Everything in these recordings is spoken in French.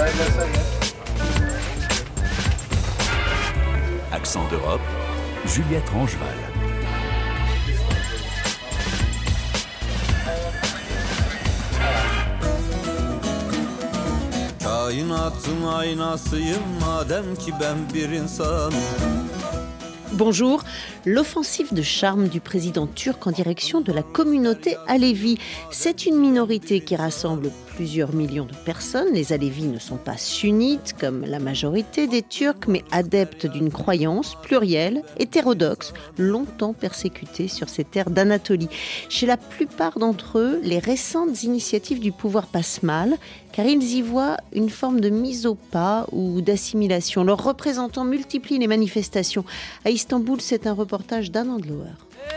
Accent d'Europe, Juliette Rangeval. Kainatın aynasıyım madem ki ben bir insanım. Bonjour. L'offensive de charme du président turc en direction de la communauté Alevi. C'est une minorité qui rassemble plusieurs millions de personnes. Les Alevis ne sont pas sunnites comme la majorité des Turcs, mais adeptes d'une croyance plurielle, hétérodoxe, longtemps persécutée sur ces terres d'Anatolie. Chez la plupart d'entre eux, les récentes initiatives du pouvoir passent mal, car ils y voient une forme de mise au pas ou d'assimilation. Leurs représentants multiplient les manifestations. À Istanbul, c'est un reportage d'Anand Loer.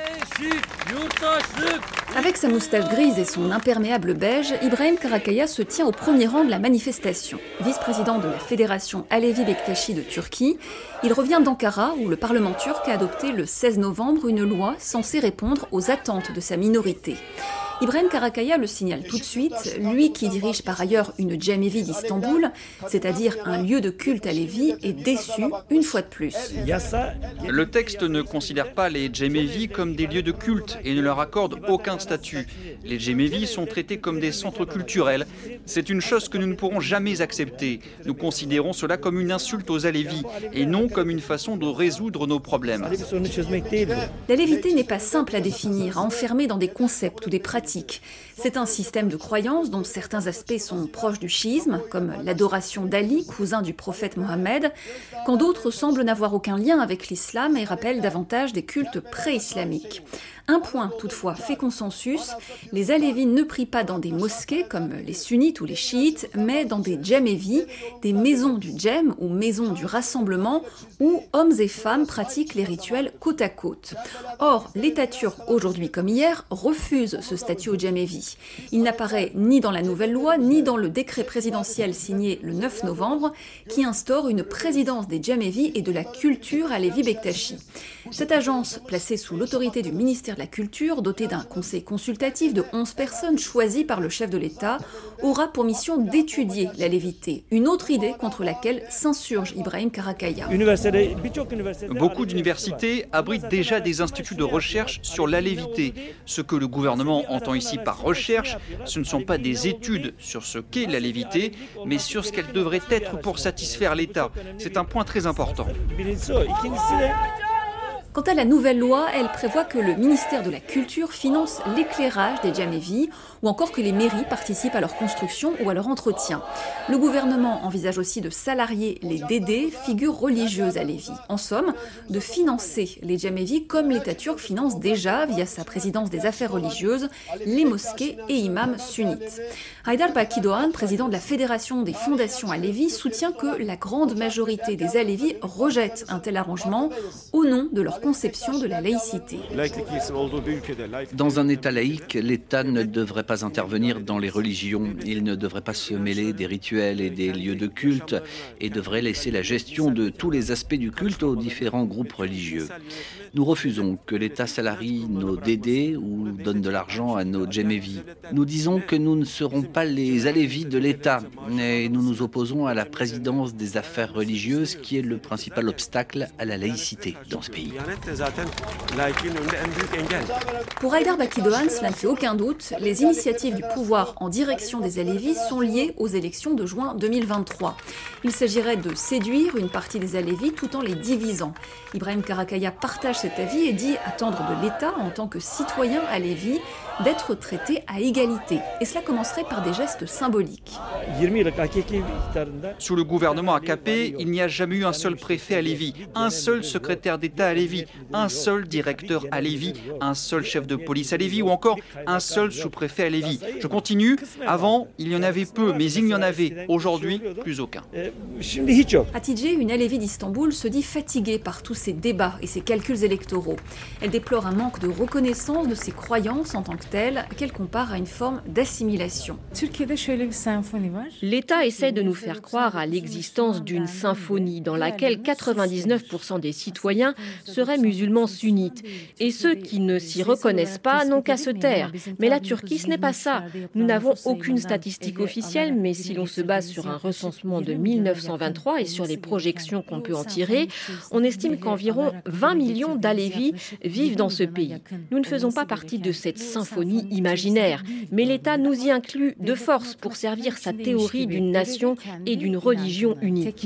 Avec sa moustache grise et son imperméable beige, Ibrahim Karakaya se tient au premier rang de la manifestation. Vice-président de la Fédération Alevi Bektashi de Turquie, il revient d'Ankara où le Parlement turc a adopté le 16 novembre une loi censée répondre aux attentes de sa minorité. Ibrahim Karakaya le signale tout de suite, lui qui dirige par ailleurs une Cemevi d'Istanbul, c'est-à-dire un lieu de culte alevi, est déçu une fois de plus. Le texte ne considère pas les Cemevi comme des lieux de culte et ne leur accorde aucun statut. Les Cemevi sont traités comme des centres culturels. C'est une chose que nous ne pourrons jamais accepter. Nous considérons cela comme une insulte aux Alevis et non comme une façon de résoudre nos problèmes. L'alévité n'est pas simple à définir, à enfermer dans des concepts ou des pratiques. C'est un système de croyances dont certains aspects sont proches du chiisme, comme l'adoration d'Ali, cousin du prophète Mohammed, quand d'autres semblent n'avoir aucun lien avec l'islam et rappellent davantage des cultes pré-islamiques. Un point, toutefois, fait consensus, les Alevis ne prient pas dans des mosquées comme les sunnites ou les chiites, mais dans des Cemevi, des maisons du Djem ou maisons du rassemblement, où hommes et femmes pratiquent les rituels côte à côte. Or, l'État turc, aujourd'hui comme hier, refuse ce statut aux Cemevi. Il n'apparaît ni dans la nouvelle loi, ni dans le décret présidentiel signé le 9 novembre, qui instaure une présidence des Cemevi et de la culture Alevi Bektashi. Cette agence, placée sous l'autorité du ministère de la Culture, dotée d'un conseil consultatif de 11 personnes choisies par le chef de l'État, aura pour mission d'étudier l'alévité, une autre idée contre laquelle s'insurge Ibrahim Karakaya. Beaucoup d'universités abritent déjà des instituts de recherche sur l'alévité. Ce que le gouvernement entend ici par recherche, ce ne sont pas des études sur ce qu'est l'alévité, mais sur ce qu'elle devrait être pour satisfaire l'État. C'est un point très important. Quant à la nouvelle loi, elle prévoit que le ministère de la Culture finance l'éclairage des Cemevi ou encore que les mairies participent à leur construction ou à leur entretien. Le gouvernement envisage aussi de salarier les Dédés, figures religieuses alevis. En somme, de financer les Cemevi comme l'État turc finance déjà, via sa présidence des affaires religieuses, les mosquées et imams sunnites. Haydar Bakidoğan, président de la Fédération des fondations alevis, soutient que la grande majorité des alevis rejettent un tel arrangement au nom de leur conception de la laïcité. Dans un État laïque, l'État ne devrait pas intervenir dans les religions. Il ne devrait pas se mêler des rituels et des lieux de culte et devrait laisser la gestion de tous les aspects du culte aux différents groupes religieux. Nous refusons que l'État salarie nos Dédés ou donne de l'argent à nos Cemevi. Nous disons que nous ne serons pas les Alevis de l'État et nous nous opposons à la présidence des affaires religieuses qui est le principal obstacle à la laïcité dans ce pays. Pour Haydar Bakidoğan, cela ne fait aucun doute, les initiatives du pouvoir en direction des Alevis sont liées aux élections de juin 2023. Il s'agirait de séduire une partie des Alevis tout en les divisant. Ibrahim Karakaya partage cet avis et dit attendre de l'État, en tant que citoyen Alevi, d'être traité à égalité. Et cela commencerait par des gestes symboliques. Sous le gouvernement AKP, il n'y a jamais eu un seul préfet Alevi, un seul secrétaire d'État Alevi, un seul directeur Alevi, un seul chef de police Alevi ou encore un seul sous-préfet Alevi. Je continue. Avant, il y en avait peu, mais il y en avait. Aujourd'hui, plus aucun. Hatice, une Alevi d'Istanbul, se dit fatiguée par tous ces débats et ces calculs électoraux. Elle déplore un manque de reconnaissance de ses croyances en tant que telle qu'elle compare à une forme d'assimilation. L'État essaie de nous faire croire à l'existence d'une symphonie dans laquelle 99% des citoyens seraient musulmans sunnites. Et ceux qui ne s'y reconnaissent pas n'ont qu'à se taire. Mais la Turquie, ce n'est pas ça. Nous n'avons aucune statistique officielle, mais si l'on se base sur un recensement de 1923 et sur les projections qu'on peut en tirer, on estime qu'environ 20 millions d'Alévis vivent dans ce pays. Nous ne faisons pas partie de cette symphonie imaginaire, mais l'État nous y inclut de force pour servir sa théorie d'une nation et d'une religion unique.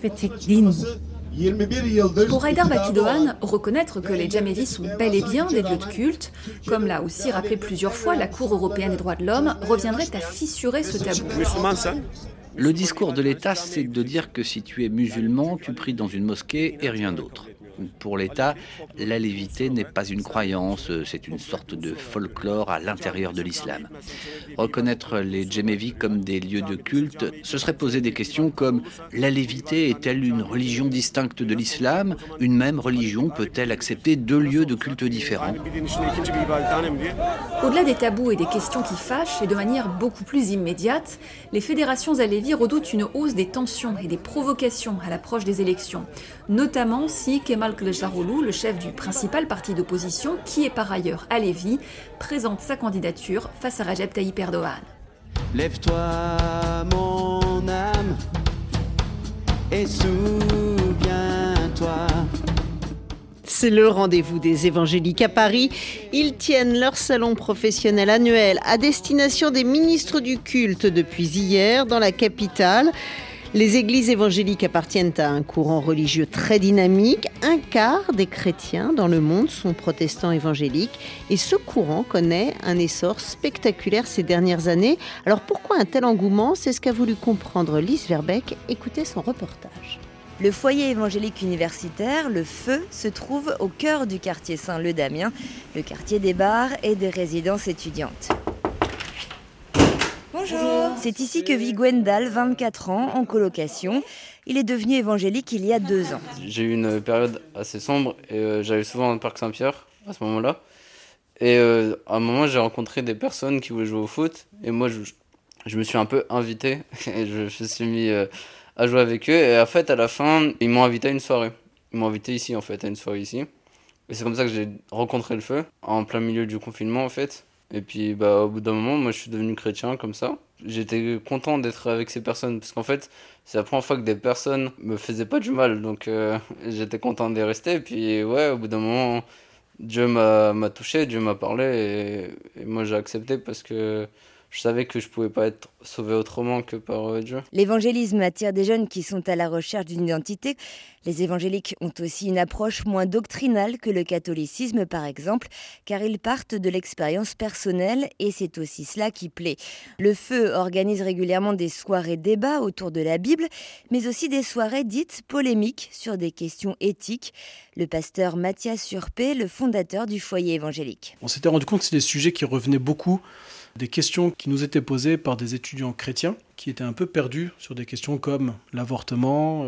Pour Haïdar Bakidoğan, reconnaître que les Djamevis sont bel et bien des lieux de culte, comme l'a aussi rappelé plusieurs fois la Cour européenne des droits de l'homme, reviendrait à fissurer ce tabou. Le discours de l'État, c'est de dire que si tu es musulman, tu pries dans une mosquée et rien d'autre. Pour l'État, l'alévité n'est pas une croyance, c'est une sorte de folklore à l'intérieur de l'islam. Reconnaître les Djemevi comme des lieux de culte, ce serait poser des questions comme « l'alévité est-elle une religion distincte de l'islam ? Une même religion peut-elle accepter deux lieux de culte différents ?» Au-delà des tabous et des questions qui fâchent, et de manière beaucoup plus immédiate, les fédérations alévis redoutent une hausse des tensions et des provocations à l'approche des élections, notamment si Kemal Kılıçdaroğlu, le chef du principal parti d'opposition, qui est par ailleurs alévi, présente sa candidature face à Recep Tayyip Erdoğan. Lève-toi mon âme et souviens-toi. C'est le rendez-vous des évangéliques à Paris. Ils tiennent leur salon professionnel annuel à destination des ministres du culte depuis hier dans la capitale. Les églises évangéliques appartiennent à un courant religieux très dynamique. Un quart des chrétiens dans le monde sont protestants évangéliques et ce courant connaît un essor spectaculaire ces dernières années. Alors pourquoi un tel engouement ? C'est ce qu'a voulu comprendre Lise Verbeek. Écoutez son reportage. Le foyer évangélique universitaire, le Feu, se trouve au cœur du quartier Saint-Leu-d'Amiens, le quartier des bars et des résidences étudiantes. Bonjour. C'est ici que vit Gwendal, 24 ans, en colocation. Il est devenu évangélique il y a 2 ans. J'ai eu une période assez sombre et j'allais souvent au Parc Saint-Pierre à ce moment-là. Et à un moment, j'ai rencontré des personnes qui voulaient jouer au foot. Et moi, je me suis un peu invité et je me suis mis à jouer avec eux. Et en fait, à la fin, ils m'ont invité à une soirée. Ils m'ont invité ici, en fait, à une soirée ici. Et c'est comme ça que j'ai rencontré le Feu, en plein milieu du confinement, en fait. Et puis, au bout d'un moment, moi, je suis devenu chrétien, comme ça. J'étais content d'être avec ces personnes, parce qu'en fait, c'est la première fois que des personnes me faisaient pas du mal. Donc, j'étais content d'y rester. Et puis, ouais, au bout d'un moment, Dieu m'a touché, Dieu m'a parlé. Et moi, j'ai accepté parce que je savais que je pouvais pas être sauvé autrement que par Dieu. L'évangélisme attire des jeunes qui sont à la recherche d'une identité. Les évangéliques ont aussi une approche moins doctrinale que le catholicisme, par exemple, car ils partent de l'expérience personnelle et c'est aussi cela qui plaît. Le Feu organise régulièrement des soirées débats autour de la Bible, mais aussi des soirées dites polémiques sur des questions éthiques. Le pasteur Mathias Surpé, le fondateur du foyer évangélique. On s'était rendu compte que c'est des sujets qui revenaient beaucoup, des questions qui nous étaient posées par des étudiants chrétiens qui étaient un peu perdus sur des questions comme l'avortement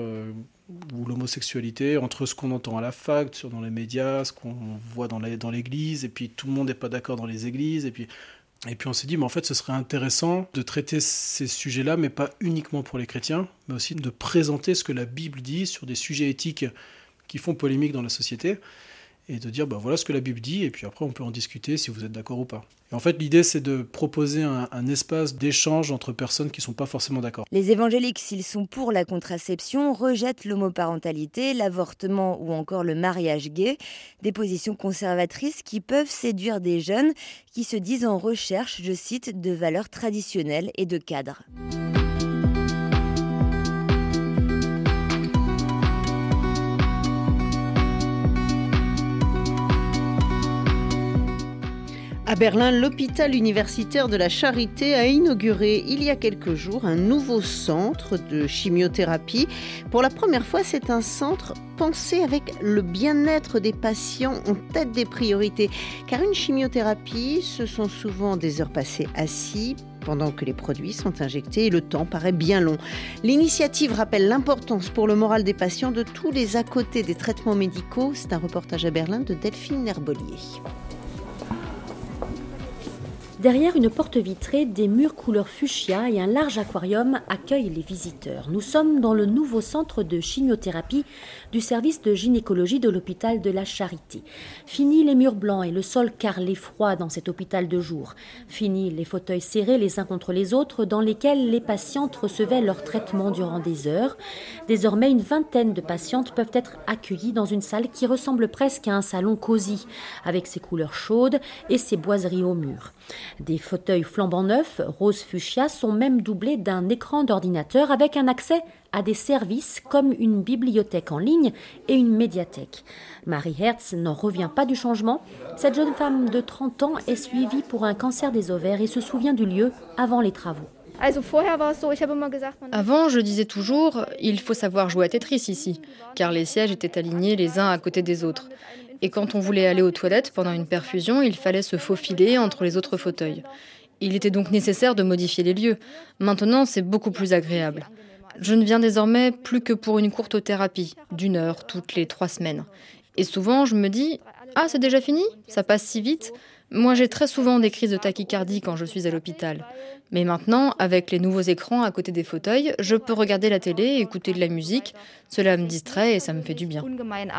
ou l'homosexualité, entre ce qu'on entend à la fac, dans les médias, ce qu'on voit dans l'église, et puis tout le monde n'est pas d'accord dans les églises, et puis on s'est dit, mais en fait, ce serait intéressant de traiter ces sujets-là, mais pas uniquement pour les chrétiens, mais aussi de présenter ce que la Bible dit sur des sujets éthiques qui font polémique dans la société, et de dire, voilà ce que la Bible dit, et puis après, on peut en discuter si vous êtes d'accord ou pas. Et en fait, l'idée, c'est de proposer un espace d'échange entre personnes qui ne sont pas forcément d'accord. Les évangéliques, s'ils sont pour la contraception, rejettent l'homoparentalité, l'avortement ou encore le mariage gay, des positions conservatrices qui peuvent séduire des jeunes qui se disent en recherche, je cite, de valeurs traditionnelles et de cadres. À Berlin, l'hôpital universitaire de la Charité a inauguré il y a quelques jours un nouveau centre de chimiothérapie. Pour la première fois, c'est un centre pensé avec le bien-être des patients en tête des priorités. Car une chimiothérapie, ce sont souvent des heures passées assis pendant que les produits sont injectés et le temps paraît bien long. L'initiative rappelle l'importance pour le moral des patients de tous les à côté des traitements médicaux. C'est un reportage à Berlin de Delphine Herbolier. Derrière une porte vitrée, des murs couleur fuchsia et un large aquarium accueillent les visiteurs. Nous sommes dans le nouveau centre de chimiothérapie du service de gynécologie de l'hôpital de la Charité. Fini les murs blancs et le sol carrelé froid dans cet hôpital de jour. Fini les fauteuils serrés les uns contre les autres dans lesquels les patientes recevaient leur traitement durant des heures. Désormais, une vingtaine de patientes peuvent être accueillies dans une salle qui ressemble presque à un salon cosy, avec ses couleurs chaudes et ses boiseries au mur. Des fauteuils flambant neufs, rose fuchsia, sont même doublés d'un écran d'ordinateur avec un accès à des services comme une bibliothèque en ligne et une médiathèque. Marie Hertz n'en revient pas du changement. Cette jeune femme de 30 ans est suivie pour un cancer des ovaires et se souvient du lieu avant les travaux. Avant, je disais toujours « il faut savoir jouer à Tetris ici », car les sièges étaient alignés les uns à côté des autres. Et quand on voulait aller aux toilettes pendant une perfusion, il fallait se faufiler entre les autres fauteuils. Il était donc nécessaire de modifier les lieux. Maintenant, c'est beaucoup plus agréable. Je ne viens désormais plus que pour une courte thérapie, d'1 heure toutes les 3 semaines. Et souvent, je me dis « ah, c'est déjà fini ? Ça passe si vite ?» Moi, j'ai très souvent des crises de tachycardie quand je suis à l'hôpital. Mais maintenant, avec les nouveaux écrans à côté des fauteuils, je peux regarder la télé et écouter de la musique. Cela me distrait et ça me fait du bien.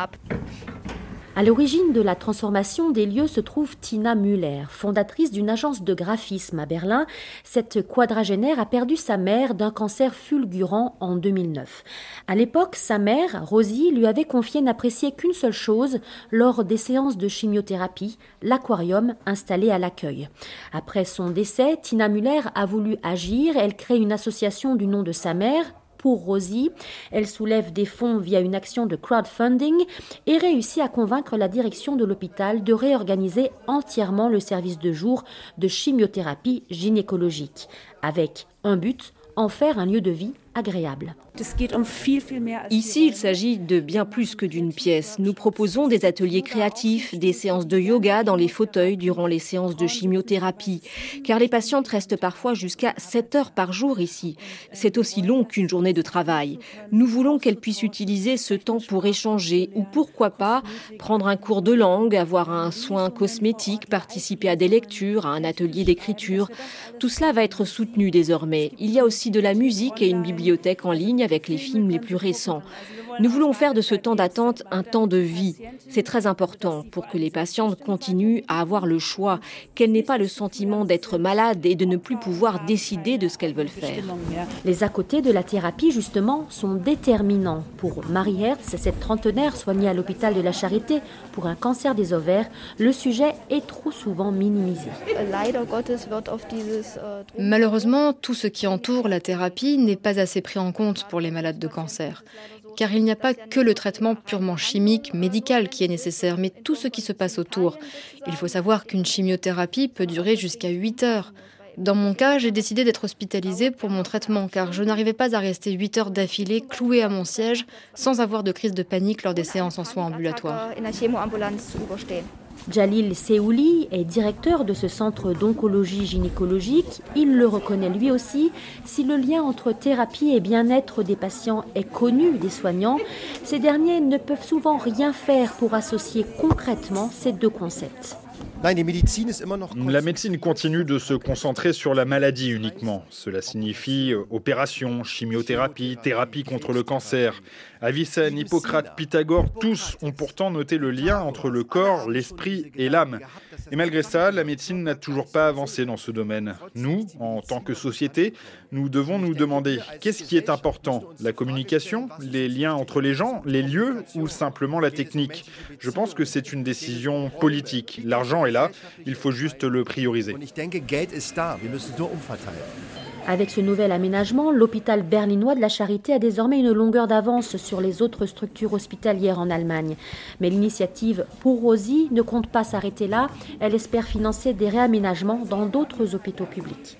À l'origine de la transformation des lieux se trouve Tina Müller, fondatrice d'une agence de graphisme à Berlin. Cette quadragénaire a perdu sa mère d'un cancer fulgurant en 2009. À l'époque, sa mère, Rosie, lui avait confié n'apprécier qu'une seule chose lors des séances de chimiothérapie, l'aquarium installé à l'accueil. Après son décès, Tina Müller a voulu agir. Elle crée une association du nom de sa mère, Pour Rosie. Elle soulève des fonds via une action de crowdfunding et réussit à convaincre la direction de l'hôpital de réorganiser entièrement le service de jour de chimiothérapie gynécologique, avec un but, en faire un lieu de vie agréable. Ici, il s'agit de bien plus que d'une pièce. Nous proposons des ateliers créatifs, des séances de yoga dans les fauteuils durant les séances de chimiothérapie, car les patientes restent parfois jusqu'à 7 heures par jour ici. C'est aussi long qu'une journée de travail. Nous voulons qu'elles puissent utiliser ce temps pour échanger ou pourquoi pas prendre un cours de langue, avoir un soin cosmétique, participer à des lectures, à un atelier d'écriture. Tout cela va être soutenu désormais. Il y a aussi de la musique et une bibliothèque en ligne avec les films les plus récents. Nous voulons faire de ce temps d'attente un temps de vie. C'est très important pour que les patientes continuent à avoir le choix, qu'elles n'aient pas le sentiment d'être malades et de ne plus pouvoir décider de ce qu'elles veulent faire. Les à côté de la thérapie, justement, sont déterminants. Pour Marie Hertz, cette trentenaire soignée à l'hôpital de la Charité pour un cancer des ovaires, le sujet est trop souvent minimisé. Malheureusement, tout ce qui entoure la thérapie n'est pas assez pris en compte pour les malades de cancer. Car il n'y a pas que le traitement purement chimique, médical qui est nécessaire, mais tout ce qui se passe autour. Il faut savoir qu'une chimiothérapie peut durer jusqu'à 8 heures. Dans mon cas, j'ai décidé d'être hospitalisée pour mon traitement, car je n'arrivais pas à rester 8 heures d'affilée clouée à mon siège sans avoir de crise de panique lors des séances en soins ambulatoires. Jalil Seouli est directeur de ce centre d'oncologie gynécologique. Il le reconnaît lui aussi. Si le lien entre thérapie et bien-être des patients est connu des soignants, ces derniers ne peuvent souvent rien faire pour associer concrètement ces deux concepts. La médecine continue de se concentrer sur la maladie uniquement. Cela signifie opération, chimiothérapie, thérapie contre le cancer. Avicenne, Hippocrate, Pythagore, tous ont pourtant noté le lien entre le corps, l'esprit et l'âme. Et malgré ça, la médecine n'a toujours pas avancé dans ce domaine. Nous, en tant que société, nous devons nous demander qu'est-ce qui est important ? La communication, les liens entre les gens, les lieux ou simplement la technique ? Je pense que c'est une décision politique. L'argent est là, il faut juste le prioriser. Avec ce nouvel aménagement, l'hôpital berlinois de la Charité a désormais une longueur d'avance sur les autres structures hospitalières en Allemagne. Mais l'initiative Pour Rosie ne compte pas s'arrêter là. Elle espère financer des réaménagements dans d'autres hôpitaux publics.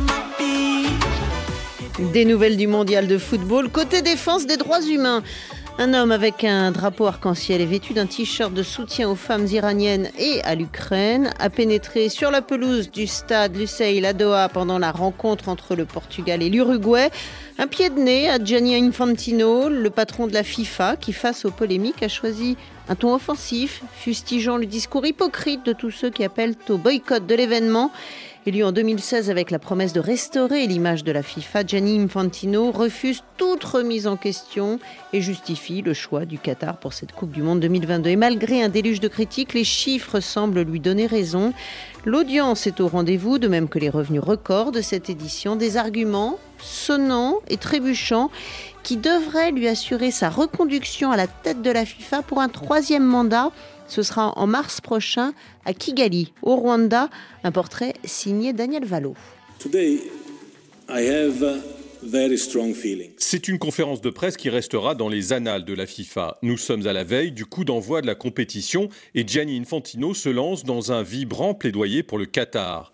Des nouvelles du mondial de football. Côté défense des droits humains, Un homme avec un drapeau arc-en-ciel et vêtu d'un t-shirt de soutien aux femmes iraniennes et à l'Ukraine a pénétré sur la pelouse du stade Lusail à Doha pendant la rencontre entre le Portugal et l'Uruguay. Un pied de nez à Gianni Infantino, le patron de la FIFA, qui face aux polémiques a choisi un ton offensif, fustigeant le discours hypocrite de tous ceux qui appellent au boycott de l'événement. Élu en 2016 avec la promesse de restaurer l'image de la FIFA, Gianni Infantino refuse toute remise en question et justifie le choix du Qatar pour cette Coupe du Monde 2022. Et malgré un déluge de critiques, les chiffres semblent lui donner raison. L'audience est au rendez-vous, de même que les revenus records de cette édition. Des arguments sonnants et trébuchants qui devraient lui assurer sa reconduction à la tête de la FIFA pour un 3e mandat. Ce sera en mars prochain à Kigali, au Rwanda. Un portrait signé Daniel Valo. C'est une conférence de presse qui restera dans les annales de la FIFA. Nous sommes à la veille du coup d'envoi de la compétition et Gianni Infantino se lance dans un vibrant plaidoyer pour le Qatar.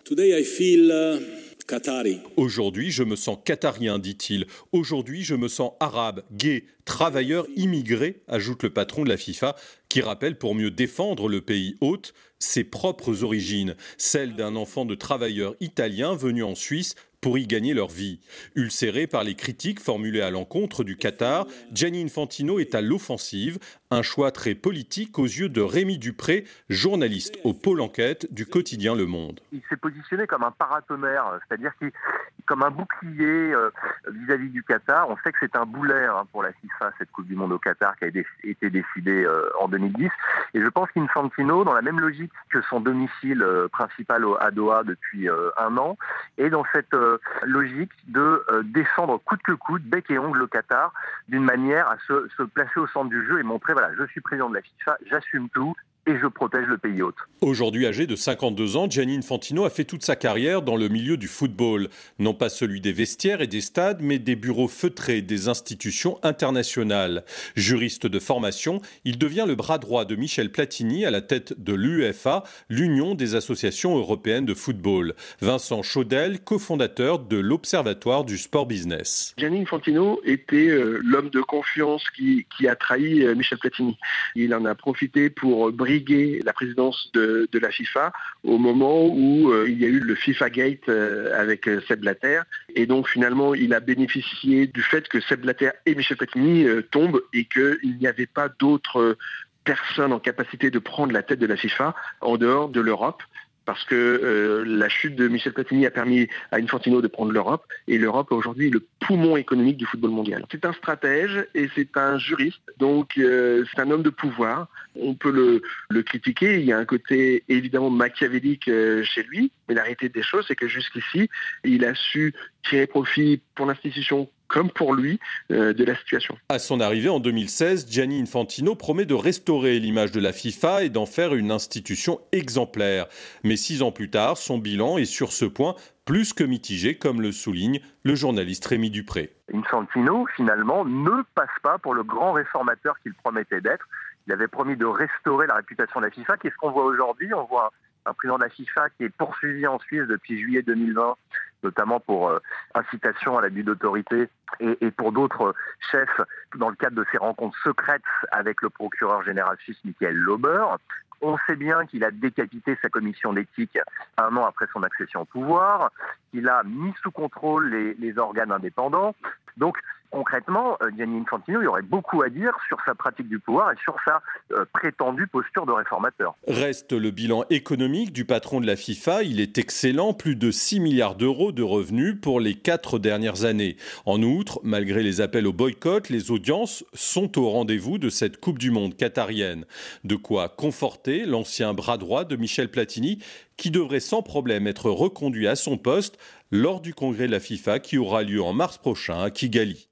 Aujourd'hui, je me sens qatarien, dit-il. Aujourd'hui, je me sens arabe, gay, travailleur, immigré, ajoute le patron de la FIFA, qui rappelle pour mieux défendre le pays hôte ses propres origines, celles d'un enfant de travailleur italien venu en Suisse pour y gagner leur vie. Ulcéré par les critiques formulées à l'encontre du Qatar, Gianni Infantino est à l'offensive, un choix très politique aux yeux de Rémi Dupré, journaliste au pôle enquête du quotidien Le Monde. Il s'est positionné comme un paratonnerre, c'est-à-dire comme un bouclier vis-à-vis du Qatar. On sait que c'est un boulet pour la FIFA, cette Coupe du Monde au Qatar qui a été décidée en 2010. Et je pense qu'Infantino, dans la même logique que son domicile principal à Doha depuis un an, est dans cette logique de défendre coûte que coûte, bec et ongle le Qatar, d'une manière à se placer au centre du jeu et montrer, voilà, je suis président de la FIFA, j'assume tout et je protège le pays hôte. Aujourd'hui âgé de 52 ans, Gianni Infantino a fait toute sa carrière dans le milieu du football. Non pas celui des vestiaires et des stades, mais des bureaux feutrés des institutions internationales. Juriste de formation, il devient le bras droit de Michel Platini à la tête de l'UEFA, l'Union des associations européennes de football. Vincent Chaudel, cofondateur de l'Observatoire du sport business. Gianni Infantino était l'homme de confiance qui a trahi Michel Platini. Il en a profité pour briguer la présidence de la FIFA au moment où il y a eu le FIFA Gate avec Sepp Blatter. Et donc finalement, il a bénéficié du fait que Sepp Blatter et Michel Platini tombent et qu'il n'y avait pas d'autres personnes en capacité de prendre la tête de la FIFA en dehors de l'Europe. Parce que la chute de Michel Platini a permis à Infantino de prendre l'Europe, et l'Europe aujourd'hui est le poumon économique du football mondial. C'est un stratège et c'est un juriste, donc c'est un homme de pouvoir. On peut le critiquer, il y a un côté évidemment machiavélique chez lui, mais la réalité des choses, c'est que jusqu'ici, il a su tirer profit pour l'institution comme pour lui, de la situation. À son arrivée en 2016, Gianni Infantino promet de restaurer l'image de la FIFA et d'en faire une institution exemplaire. Mais 6 ans plus tard, son bilan est sur ce point plus que mitigé, comme le souligne le journaliste Rémi Dupré. Infantino, finalement, ne passe pas pour le grand réformateur qu'il promettait d'être. Il avait promis de restaurer la réputation de la FIFA. Qu'est-ce qu'on voit aujourd'hui ? On voit un président de la FIFA qui est poursuivi en Suisse depuis juillet 2020, notamment pour incitation à l'abus d'autorité et pour d'autres chefs dans le cadre de ses rencontres secrètes avec le procureur général suisse Michael Lauber. On sait bien qu'il a décapité sa commission d'éthique 1 an après son accession au pouvoir, qu'il a mis sous contrôle les organes indépendants. Donc, concrètement, Gianni Infantino, il y aurait beaucoup à dire sur sa pratique du pouvoir et sur sa prétendue posture de réformateur. Reste le bilan économique du patron de la FIFA. Il est excellent, plus de 6 milliards d'euros de revenus pour les 4 dernières années. En outre, malgré les appels au boycott, les audiences sont au rendez-vous de cette Coupe du Monde qatarienne. De quoi conforter l'ancien bras droit de Michel Platini, qui devrait sans problème être reconduit à son poste lors du congrès de la FIFA qui aura lieu en mars prochain à Kigali.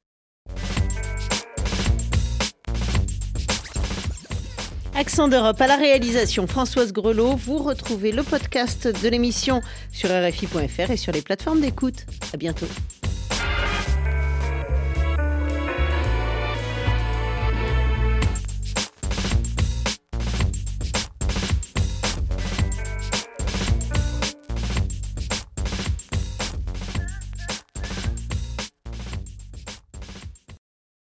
Accent d'Europe à la réalisation, Françoise Grelot. Vous retrouvez le podcast de l'émission sur RFI.fr et sur les plateformes d'écoute. À bientôt.